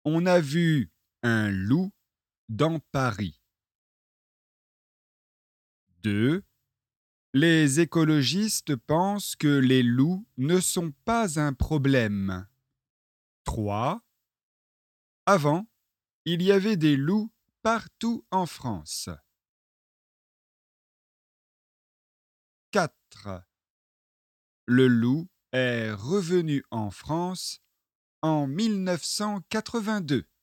On a vu un loup dans Paris. 2. Les écologistes pensent que les loups ne sont pas un problème. 3. Avant, il y avait des loups partout en France. 4. Le loup est revenu en France en 1982.